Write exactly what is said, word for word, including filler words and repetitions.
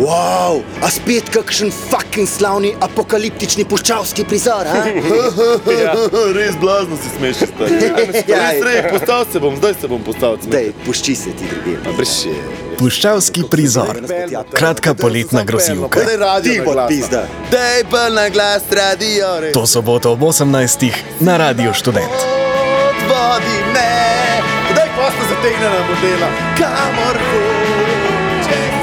Wow, a spet kakšen fucking slavni apokaliptični puščavski prizor, ha? Ja, res blazno si smeš, stari. Res rej, postal se bom, zdaj se bom postal. Dej, pušči se ti drugi. Brši. Puščavski prizor. Kratka poletna grozljivka. Ti bod pizda. Dej pa na glas radio. To soboto ob osemnajstih na Radiu Študent. Odvodi me, daj posla zategnena modela, kamor hoče.